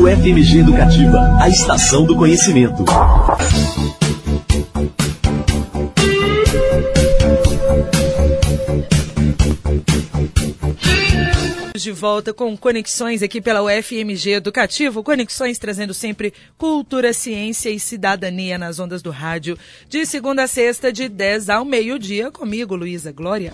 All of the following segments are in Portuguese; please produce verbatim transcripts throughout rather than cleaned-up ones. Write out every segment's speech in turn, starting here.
U F M G Educativa, a estação do conhecimento. De volta com Conexões aqui pela U F M G Educativo. Conexões trazendo sempre cultura, ciência e cidadania nas ondas do rádio. De segunda a sexta, de dez ao meio-dia, comigo, Luísa Glória.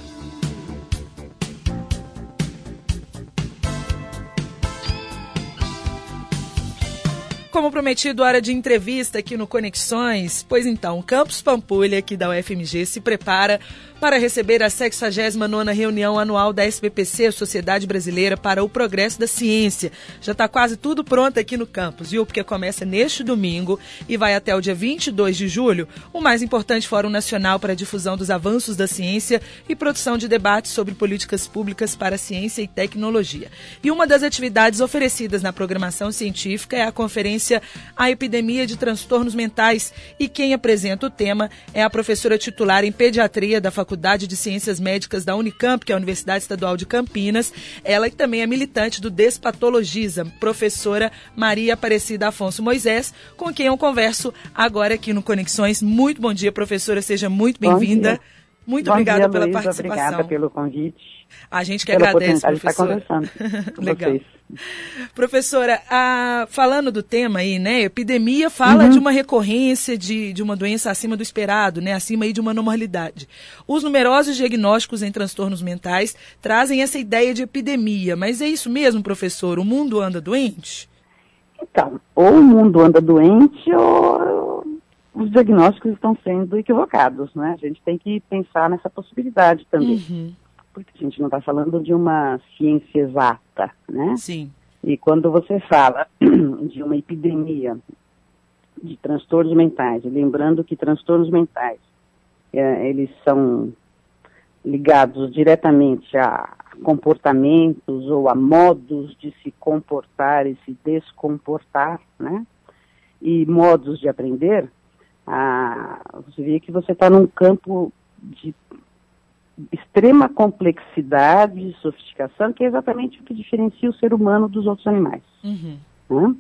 Como prometido, hora de entrevista aqui no Conexões. Pois então, o Campus Pampulha, aqui da U F M G, se prepara para receber a sexagésima nona reunião anual da S B P C, Sociedade Brasileira para o Progresso da Ciência. Já está quase tudo pronto aqui no campus, viu? Porque começa neste domingo e vai até o dia vinte e dois de julho, o mais importante Fórum Nacional para a Difusão dos Avanços da Ciência e produção de debates sobre políticas públicas para a ciência e tecnologia. E uma das atividades oferecidas na programação científica é a conferência A Epidemia de Transtornos Mentais, e quem apresenta o tema é a professora titular em Pediatria da Faculdade de Ciências Médicas da Unicamp, que é a Universidade Estadual de Campinas. Ela que também é militante do Despatologiza, professora Maria Aparecida Afonso Moisés, com quem eu converso agora aqui no Conexões. Muito bom dia, professora, seja muito bem-vinda. Muito bom obrigada dia, pela Luísa, participação. Obrigada pelo convite. A gente que pela agradece, professora. Estar conversando com Legal. vocês. Professora, a, falando do tema aí, né, epidemia fala uhum. de uma recorrência de, de uma doença acima do esperado, né, acima aí de uma normalidade. Os numerosos diagnósticos em transtornos mentais trazem essa ideia de epidemia, mas é isso mesmo, professor? O mundo anda doente? Então, ou o mundo anda doente ou os diagnósticos estão sendo equivocados, né? A gente tem que pensar nessa possibilidade também. Uhum. Porque a gente não está falando de uma ciência exata, né? Sim. E quando você fala de uma epidemia de transtornos mentais, lembrando que transtornos mentais, é, eles são ligados diretamente a comportamentos ou a modos de se comportar e se descomportar, né? E modos de aprender, ah, você vê que você está num campo de extrema complexidade e sofisticação, que é exatamente o que diferencia o ser humano dos outros animais. Uhum. Né?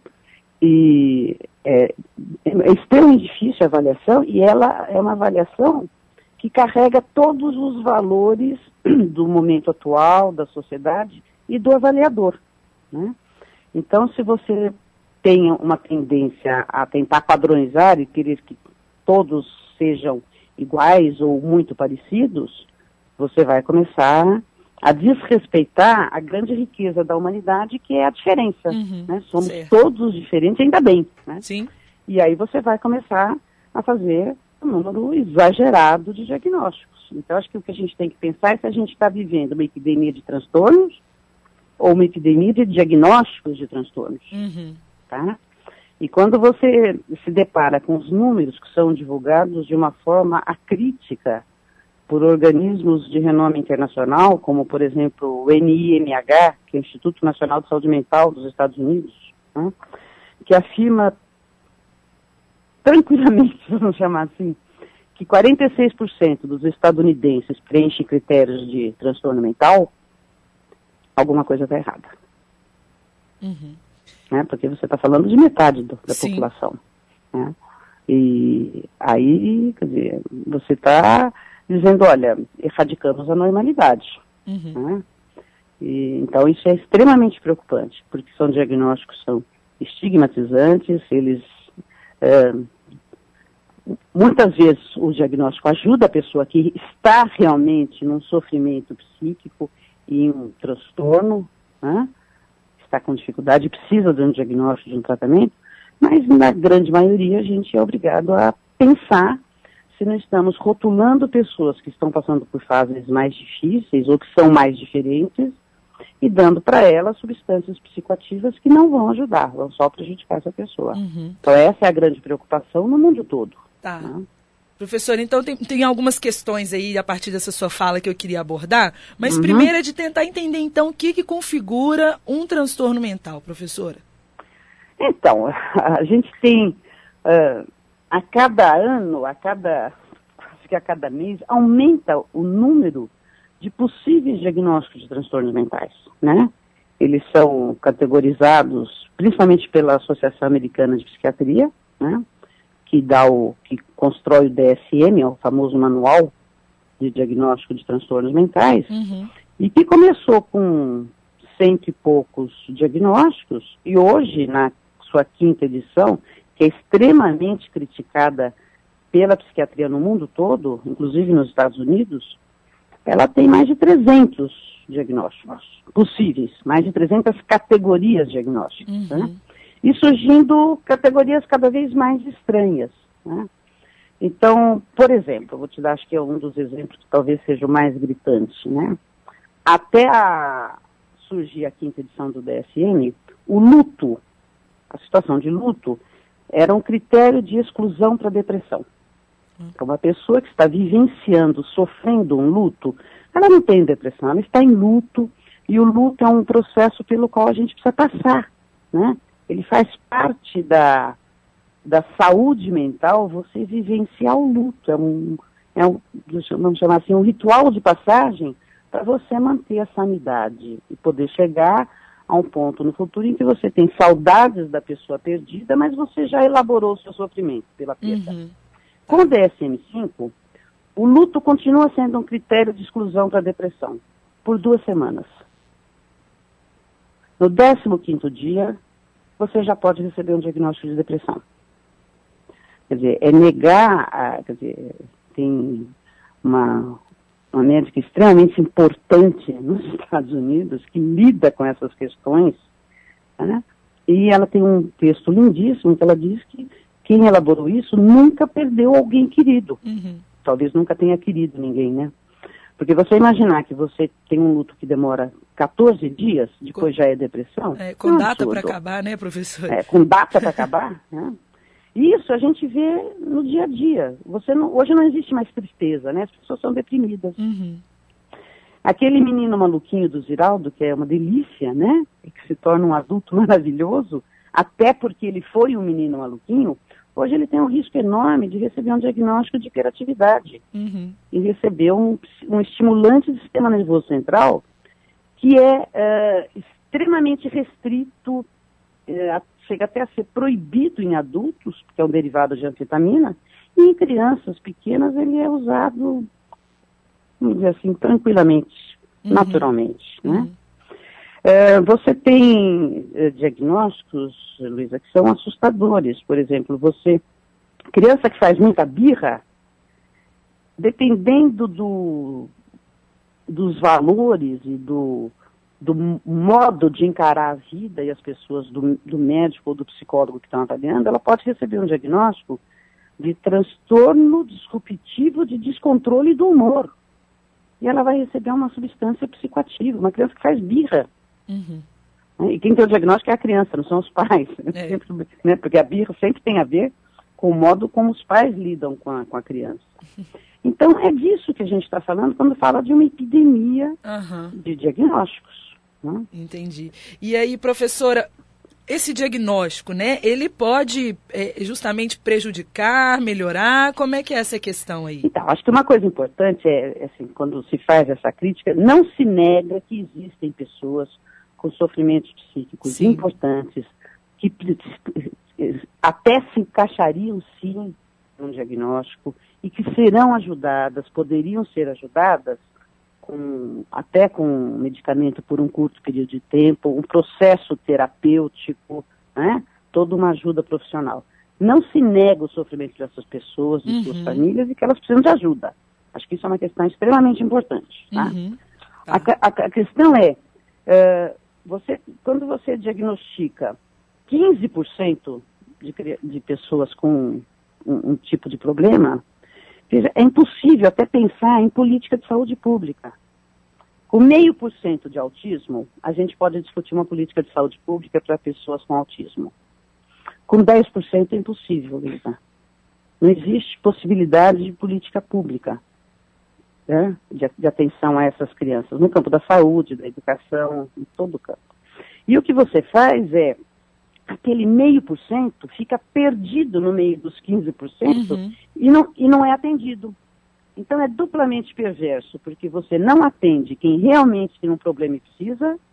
E é, é extremamente difícil a avaliação, e ela é uma avaliação que carrega todos os valores do momento atual, da sociedade e do avaliador. Né? Então, se você tem uma tendência a tentar padronizar e querer que todos sejam iguais ou muito parecidos, você vai começar a desrespeitar a grande riqueza da humanidade, que é a diferença. Uhum, né? Somos certo. todos diferentes, ainda bem. Né? Sim. E aí você vai começar a fazer um número exagerado de diagnósticos. Então, acho que o que a gente tem que pensar é se a gente está vivendo uma epidemia de transtornos ou uma epidemia de diagnósticos de transtornos. Uhum. Tá? E quando você se depara com os números que são divulgados de uma forma acrítica por organismos de renome internacional, como, por exemplo, o N I M H, que é o Instituto Nacional de Saúde Mental dos Estados Unidos, né, que afirma tranquilamente, vamos chamar assim, que quarenta e seis por cento dos estadunidenses preenchem critérios de transtorno mental, alguma coisa está errada. Uhum. Né, porque você está falando de metade do, da Sim. população. Né? E aí, quer dizer, você está dizendo, olha, erradicamos a normalidade. Uhum. Né? E, então, isso é extremamente preocupante, porque são diagnósticos que são estigmatizantes, eles... É, muitas vezes o diagnóstico ajuda a pessoa que está realmente num sofrimento psíquico e em um transtorno, né? Está com dificuldade, precisa de um diagnóstico, de um tratamento, mas na grande maioria a gente é obrigado a pensar se não estamos rotulando pessoas que estão passando por fases mais difíceis ou que são mais diferentes e dando para elas substâncias psicoativas que não vão ajudar, vão só prejudicar essa pessoa. Uhum. Então essa é a grande preocupação no mundo todo. Tá. Né? Professor, então tem, tem algumas questões aí a partir dessa sua fala que eu queria abordar, mas Uhum. primeiro é de tentar entender então o que, que configura um transtorno mental, professora. Então, a gente tem uh, a cada ano, a cada, quase que a cada mês, aumenta o número de possíveis diagnósticos de transtornos mentais, né? eles são categorizados principalmente pela Associação Americana de Psiquiatria, né, que, dá o, que constrói o D S M, o famoso Manual de Diagnóstico de Transtornos Mentais, uhum. e que começou com cento e poucos diagnósticos, e hoje, na sua quinta edição, que é extremamente criticada pela psiquiatria no mundo todo, inclusive nos Estados Unidos, ela tem mais de trezentos diagnósticos possíveis, mais de trezentas categorias diagnósticas, uhum. né? E surgindo categorias cada vez mais estranhas, né? Então, por exemplo, vou te dar, acho que é um dos exemplos que talvez seja o mais gritante, né? Até a, surgir a quinta edição do D S M, o luto, a situação de luto, era um critério de exclusão para depressão. Então, uma pessoa que está vivenciando, sofrendo um luto, ela não tem depressão, ela está em luto, e o luto é um processo pelo qual a gente precisa passar, né? Ele faz parte da, da saúde mental, você vivenciar o luto, é um, é um, vamos chamar assim, um ritual de passagem para você manter a sanidade e poder chegar a um ponto no futuro em que você tem saudades da pessoa perdida, mas você já elaborou o seu sofrimento pela perda. Uhum. Com o D S M cinco, o luto continua sendo um critério de exclusão para a depressão, por duas semanas. No décimo quinto dia, você já pode receber um diagnóstico de depressão. Quer dizer, é negar, a, quer dizer, tem uma, uma médica extremamente importante nos Estados Unidos que lida com essas questões, né? E ela tem um texto lindíssimo que ela diz que quem elaborou isso nunca perdeu alguém querido. Uhum. Talvez nunca tenha querido ninguém, né? Porque você imaginar que você tem um luto que demora quatorze dias, depois com, já é depressão. É, com é um data para acabar, né, professor? É, com data para acabar, né? Isso a gente vê no dia a dia. Você não, hoje não existe mais tristeza, né? As pessoas são deprimidas. Uhum. Aquele menino maluquinho do Ziraldo, que é uma delícia, né? E que se torna um adulto maravilhoso, até porque ele foi um menino maluquinho, hoje ele tem um risco enorme de receber um diagnóstico de hiperatividade. Uhum. E receber um, um estimulante do sistema nervoso central que é uh, extremamente restrito, uh, chega até a ser proibido em adultos, porque é um derivado de anfetamina, e em crianças pequenas ele é usado, vamos dizer assim, tranquilamente, uhum. naturalmente, né? Uhum. Uh, você tem uh, diagnósticos, Luísa, que são assustadores. Por exemplo, você, criança que faz muita birra, dependendo do, dos valores e do, do modo de encarar a vida e as pessoas, do, do médico ou do psicólogo que estão avaliando, ela pode receber um diagnóstico de transtorno disruptivo de descontrole do humor. E ela vai receber uma substância psicoativa, uma criança que faz birra. Uhum. E quem tem o diagnóstico é a criança, não são os pais. É. Sempre, né, porque a birra sempre tem a ver com o modo como os pais lidam com a, com a criança. Então, é disso que a gente está falando quando fala de uma epidemia uhum. de diagnósticos. Né? Entendi. E aí, professora, esse diagnóstico, né, ele pode é, justamente prejudicar, melhorar? Como é que é essa questão aí? Então, acho que uma coisa importante é, assim, quando se faz essa crítica, não se nega que existem pessoas com sofrimentos psíquicos Sim. importantes, que até se encaixariam, sim, num diagnóstico, e que serão ajudadas, poderiam ser ajudadas, com, até com medicamento por um curto período de tempo, um processo terapêutico, né? Toda uma ajuda profissional. Não se nega o sofrimento dessas pessoas, de uhum. suas famílias, e que elas precisam de ajuda. Acho que isso é uma questão extremamente importante. Tá? Uhum. Tá. A, a, a questão é, uh, você, quando você diagnostica quinze por cento de, de pessoas com um, um tipo de problema, é impossível até pensar em política de saúde pública. Com meio por cento de autismo, a gente pode discutir uma política de saúde pública para pessoas com autismo. Com dez por cento é impossível, Lisa. Não existe possibilidade de política pública, né, de, de atenção a essas crianças, no campo da saúde, da educação, em todo o campo. E o que você faz é, aquele meio por cento fica perdido no meio dos quinze por cento uhum. e, não, e não é atendido. Então é duplamente perverso, porque você não atende quem realmente tem um problema e precisa,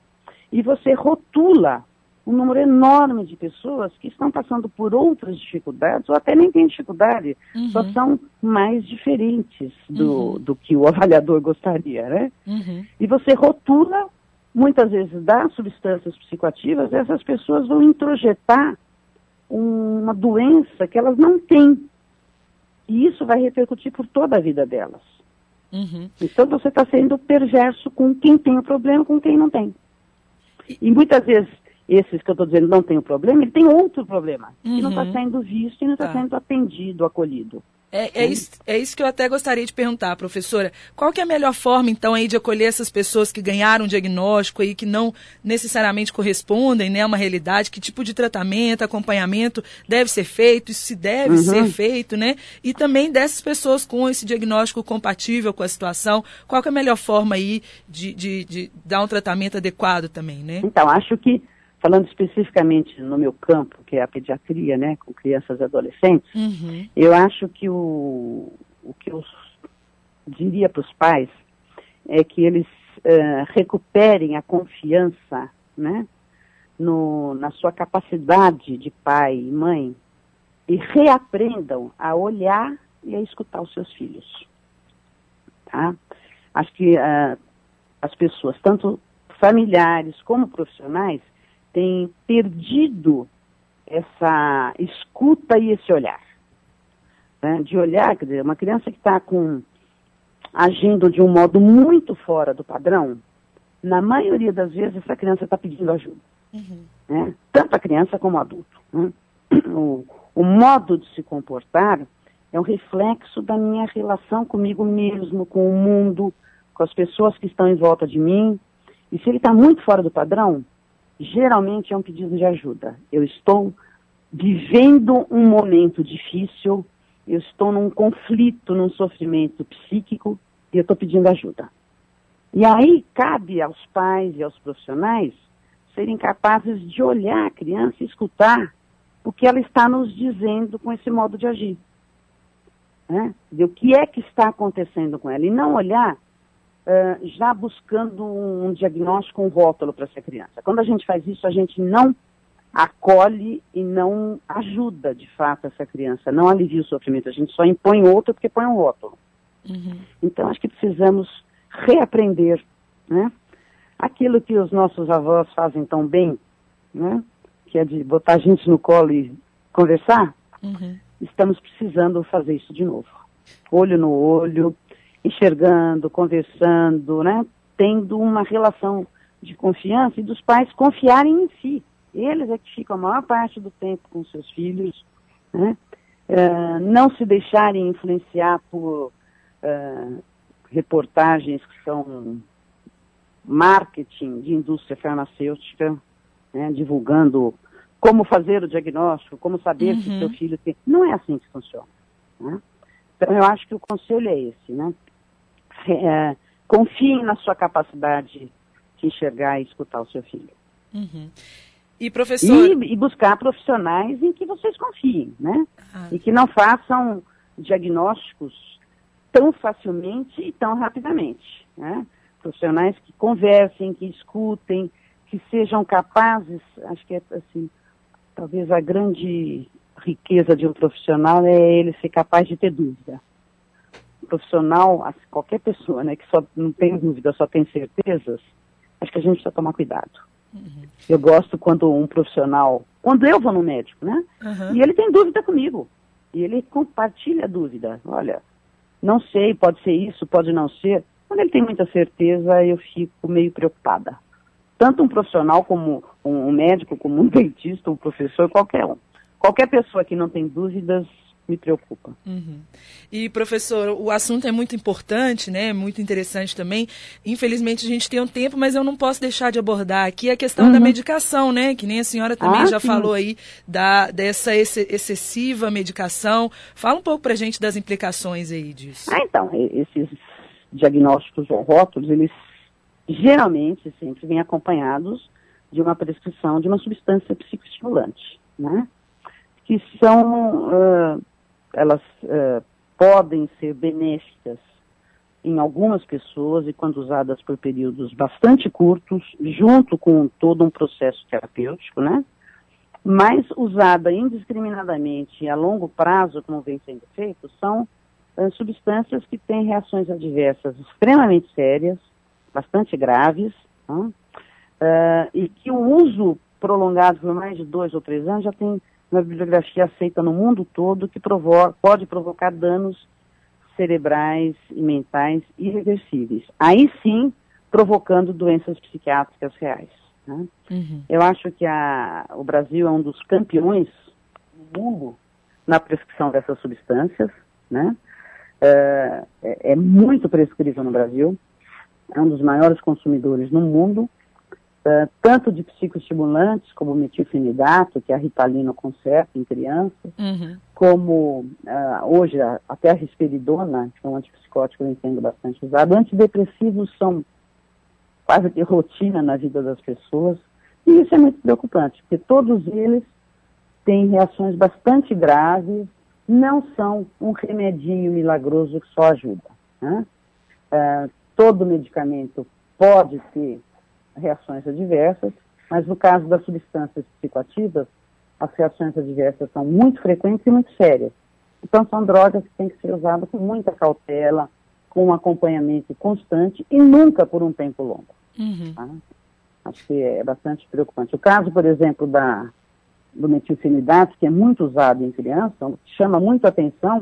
E você rotula um número enorme de pessoas que estão passando por outras dificuldades, ou até nem têm dificuldade, uhum. só são mais diferentes do, uhum. do que o avaliador gostaria, né? Uhum. E você rotula, muitas vezes dá substâncias psicoativas, essas pessoas vão introjetar uma doença que elas não têm. E isso vai repercutir por toda a vida delas. Uhum. Então você está sendo perverso com quem tem o problema, com quem não tem. E muitas vezes, esses que eu estou dizendo não tem o problema, ele tem outro problema, uhum. que não está sendo visto e não está tá. sendo atendido, acolhido. É, é, isso, é isso que eu até gostaria de perguntar, professora. Qual que é a melhor forma, então, aí de acolher essas pessoas que ganharam um diagnóstico e que não necessariamente correspondem, né, a uma realidade? Que tipo de tratamento, acompanhamento deve ser feito, isso se deve uhum. ser feito, né? E também dessas pessoas com esse diagnóstico compatível com a situação, qual que é a melhor forma aí de, de, de dar um tratamento adequado também, né? Então, acho que, falando especificamente no meu campo, que é a pediatria, né, com crianças e adolescentes, uhum. eu acho que o, o que eu diria para os pais é que eles uh, recuperem a confiança, né, no, na sua capacidade de pai e mãe e reaprendam a olhar e a escutar os seus filhos. Tá? Acho que uh, as pessoas, tanto familiares como profissionais, tem perdido essa escuta e esse olhar. Né? De olhar, quer dizer, uma criança que está com, agindo de um modo muito fora do padrão, na maioria das vezes essa criança está pedindo ajuda. Uhum. Né? Tanto a criança como o adulto. Né? O, o modo de se comportar é um reflexo da minha relação comigo mesmo, com o mundo, com as pessoas que estão em volta de mim. E se ele está muito fora do padrão, geralmente é um pedido de ajuda. Eu estou vivendo um momento difícil, eu estou num conflito, num sofrimento psíquico, e eu estou pedindo ajuda. E aí cabe aos pais e aos profissionais serem capazes de olhar a criança e escutar o que ela está nos dizendo com esse modo de agir. Né? De o que é que está acontecendo com ela. E não olhar Uh, já buscando um diagnóstico, um rótulo para essa criança. Quando a gente faz isso, a gente não acolhe e não ajuda, de fato, essa criança, não alivia o sofrimento, a gente só impõe outro porque põe um rótulo. Uhum. Então, acho que precisamos reaprender, né? Aquilo que os nossos avós fazem tão bem, né? Que é de botar a gente no colo e conversar, uhum. estamos precisando fazer isso de novo. Olho no olho, enxergando, conversando, né? Tendo uma relação de confiança e dos pais confiarem em si. Eles é que ficam a maior parte do tempo com seus filhos, né? Uh, não se deixarem influenciar por uh, reportagens que são marketing de indústria farmacêutica, né? Divulgando como fazer o diagnóstico, como saber uhum. se seu filho tem... Não é assim que funciona, né? Então, eu acho que o conselho é esse, né? É, confiem na sua capacidade de enxergar e escutar o seu filho. Uhum. E, professor... E, e buscar profissionais em que vocês confiem, né? Ah. E que não façam diagnósticos tão facilmente e tão rapidamente, né? Profissionais que conversem, que escutem, que sejam capazes, acho que é assim, talvez a grande riqueza de um profissional é ele ser capaz de ter dúvida. Profissional, qualquer pessoa, né, que só não tem dúvida, só tem certezas, acho que a gente precisa tomar cuidado. Uhum. Eu gosto quando um profissional, quando eu vou no médico, né, uhum. e ele tem dúvida comigo, e ele compartilha a dúvida. Olha, não sei, pode ser isso, pode não ser. Quando ele tem muita certeza, eu fico meio preocupada. Tanto um profissional como um médico, como um dentista, um professor, qualquer um. Qualquer pessoa que não tem dúvidas me preocupa. Uhum. E, professor, o assunto é muito importante, né? Muito interessante também. Infelizmente, a gente tem um tempo, mas eu não posso deixar de abordar aqui a questão uhum. da medicação, né? Que nem a senhora também ah, já sim. falou aí da, dessa ex excessiva medicação. Fala um pouco pra gente das implicações aí disso. Ah, então, esses diagnósticos ou rótulos, eles geralmente sempre vêm acompanhados de uma prescrição de uma substância psicoestimulante, né? Que são... Uh, elas uh, podem ser benéficas em algumas pessoas e quando usadas por períodos bastante curtos, junto com todo um processo terapêutico, né? Mas usada indiscriminadamente e a longo prazo, como vem sendo feito, são uh, substâncias que têm reações adversas extremamente sérias, bastante graves, né? uh, e que o uso prolongado por mais de dois ou três anos já tem uma bibliografia aceita no mundo todo que provo- pode provocar danos cerebrais e mentais irreversíveis. Aí sim, provocando doenças psiquiátricas reais. Né? Uhum. Eu acho que a, o Brasil é um dos campeões do mundo na prescrição dessas substâncias. Né? É, é, é muito prescrito no Brasil, é um dos maiores consumidores no mundo, é, tanto de psicoestimulantes como metilfenidato, que é a Ritalina Concerta em crianças, uhum. como uh, hoje a, até a risperidona, que é um antipsicótico eu entendo bastante usado. Antidepressivos são quase que rotina na vida das pessoas, e isso é muito preocupante, porque todos eles têm reações bastante graves, não são um remedinho milagroso que só ajuda. Né? Uh, todo medicamento pode ter reações adversas, mas no caso das substâncias psicoativas, as reações adversas são muito frequentes e muito sérias. Então são drogas que têm que ser usadas com muita cautela, com um acompanhamento constante e nunca por um tempo longo. Uhum. Tá? Acho que é bastante preocupante. O caso, por exemplo, da, do metilfenidato, que é muito usado em crianças, o que chama muito atenção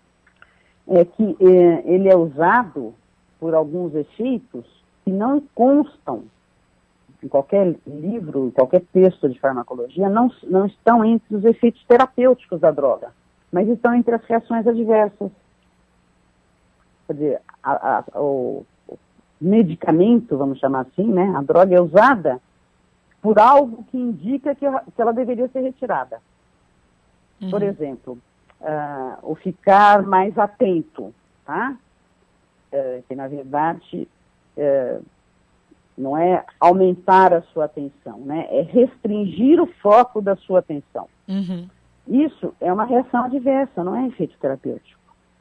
é que é, ele é usado por alguns efeitos que não constam em qualquer livro, em qualquer texto de farmacologia, não, não estão entre os efeitos terapêuticos da droga, mas estão entre as reações adversas. Quer dizer, a, a, o, o medicamento, vamos chamar assim, né, a droga é usada por algo que indica que, que ela deveria ser retirada. Uhum. Por exemplo, uh, o ficar mais atento, tá? Uh, que na verdade... Uh, não é aumentar a sua atenção, né? É restringir o foco da sua atenção. Uhum. Isso é uma reação adversa, não é efeito terapêutico.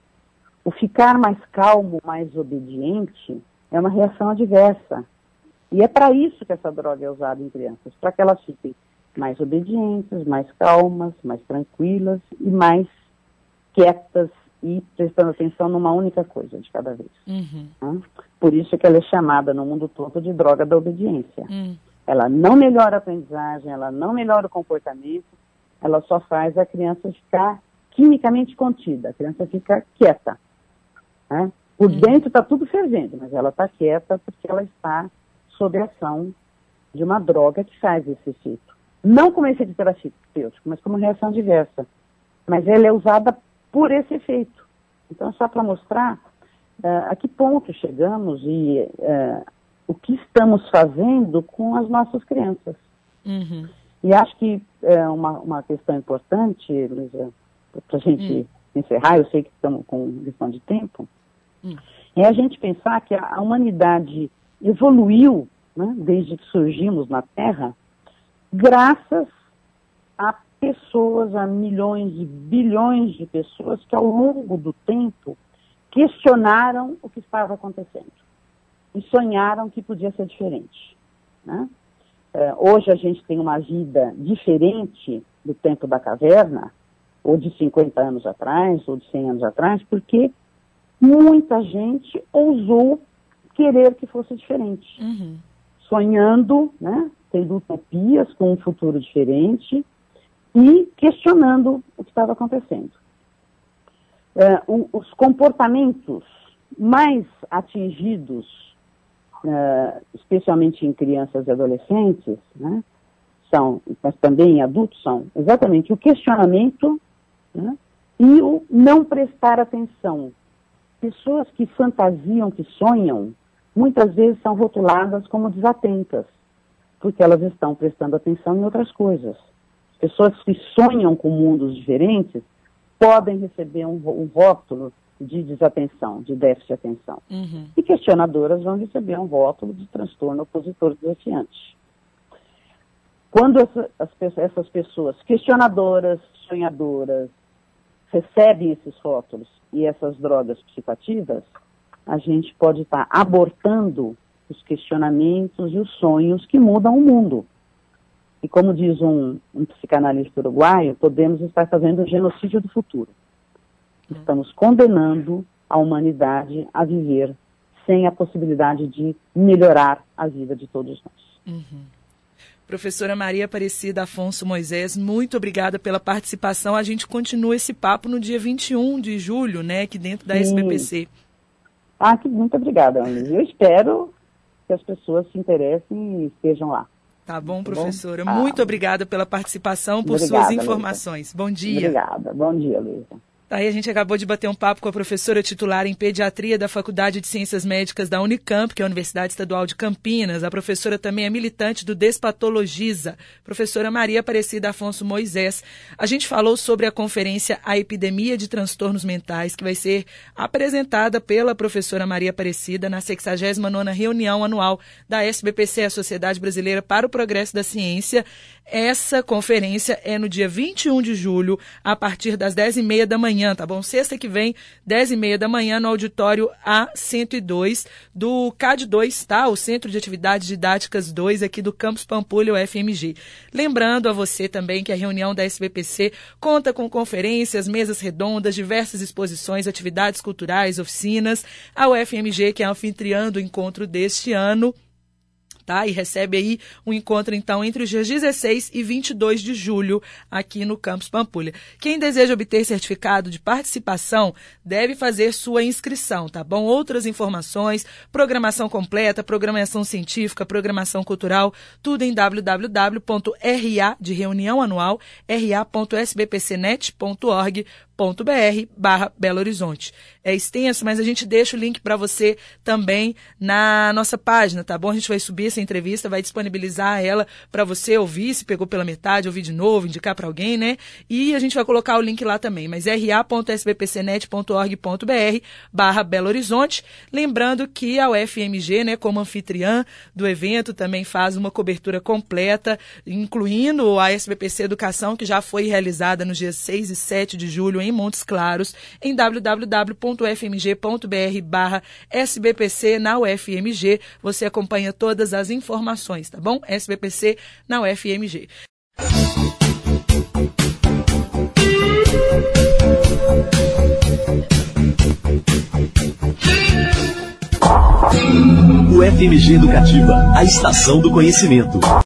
O ficar mais calmo, mais obediente, é uma reação adversa. E é para isso que essa droga é usada em crianças, para que elas fiquem mais obedientes, mais calmas, mais tranquilas e mais quietas e prestando atenção numa única coisa de cada vez. Uhum. Né? Por isso que ela é chamada no mundo todo de droga da obediência. Uhum. Ela não melhora a aprendizagem, ela não melhora o comportamento, ela só faz a criança ficar quimicamente contida, a criança fica quieta. Né? Por uhum. dentro está tudo fervendo, mas ela está quieta porque ela está sob a ação de uma droga que faz esse efeito. Não como efeito terapêutico, mas como reação adversa. Mas ela é usada por esse efeito. Então, só para mostrar uh, a que ponto chegamos e uh, o que estamos fazendo com as nossas crianças. Uhum. E acho que é uh, uma, uma questão importante, Luísa, para a gente uhum. encerrar, eu sei que estamos com questão de tempo, uhum. é a gente pensar que a, a humanidade evoluiu, né, desde que surgimos na Terra, graças a pessoas, a milhões e bilhões de pessoas que ao longo do tempo questionaram o que estava acontecendo e sonharam que podia ser diferente. Né? É, hoje a gente tem uma vida diferente do tempo da caverna, ou de cinquenta anos atrás, ou de cem anos atrás, porque muita gente ousou querer que fosse diferente. Uhum. Sonhando, né, tendo utopias com um futuro diferente, e questionando o que estava acontecendo. Uh, o, os comportamentos mais atingidos, uh, especialmente em crianças e adolescentes, né, são, mas também em adultos, são exatamente o questionamento, né, e o não prestar atenção. Pessoas que fantasiam, que sonham, muitas vezes são rotuladas como desatentas, porque elas estão prestando atenção em outras coisas. Pessoas que sonham com mundos diferentes podem receber um, um rótulo de desatenção, de déficit de atenção. Uhum. E questionadoras vão receber um rótulo de transtorno opositor desafiante. Quando essa, as, essas pessoas questionadoras, sonhadoras, recebem esses rótulos e essas drogas psicoativas, a gente pode estar abortando os questionamentos e os sonhos que mudam o mundo. E como diz um, um psicanalista uruguaio, podemos estar fazendo o genocídio do futuro. Estamos condenando a humanidade a viver sem a possibilidade de melhorar a vida de todos nós. Uhum. Professora Maria Aparecida Afonso Moisés, muito obrigada pela participação. A gente continua esse papo no dia vinte e um de julho, né, aqui dentro da Sim. S B P C. Ah, que muito obrigada, Ana. Eu espero que as pessoas se interessem e estejam lá. Tá bom, professora. Bom? Muito ah, obrigada pela participação, por obrigada, suas informações. Luísa. Bom dia. Obrigada. Bom dia, Luísa. Aí a gente acabou de bater um papo com a professora titular em Pediatria da Faculdade de Ciências Médicas da Unicamp, que é a Universidade Estadual de Campinas. A professora também é militante do Despatologiza, professora Maria Aparecida Afonso Moisés. A gente falou sobre a conferência A Epidemia de Transtornos Mentais, que vai ser apresentada pela professora Maria Aparecida na sexagésima nona reunião anual da S B P C, a Sociedade Brasileira para o Progresso da Ciência. Essa conferência é no dia vinte e um de julho, a partir das dez e meia da manhã, tá bom? Sexta que vem, dez e meia da manhã, no auditório A cento e dois do C A D dois, tá? O Centro de Atividades Didáticas dois, aqui do Campus Pampulha, U F M G. Lembrando a você também que a reunião da S B P C conta com conferências, mesas redondas, diversas exposições, atividades culturais, oficinas. A U F M G, que é anfitriã do encontro deste ano, tá? E recebe aí um encontro, então, entre os dias dezesseis e vinte e dois de julho, aqui no Campus Pampulha. Quem deseja obter certificado de participação deve fazer sua inscrição, tá bom? Outras informações, programação completa, programação científica, programação cultural, tudo em w w w ponto r a de reunião anual, r a ponto s b p c net ponto org ponto b r barra Belo Horizonte. É extenso, mas a gente deixa o link para você também na nossa página, tá bom? A gente vai subir essa entrevista, vai disponibilizar ela para você ouvir, se pegou pela metade, ouvir de novo, indicar para alguém, né? E a gente vai colocar o link lá também, mas r a ponto s b p c net ponto org ponto b r barra Belo Horizonte. Lembrando que a U F M G, né, como anfitriã do evento, também faz uma cobertura completa, incluindo a S B P C Educação, que já foi realizada nos dias seis e sete de julho em Montes Claros, em w w w ponto f m g ponto b r barra S B P C na U F M G. Você acompanha todas as informações, tá bom? S B P C na U F M G. U F M G Educativa, a estação do conhecimento.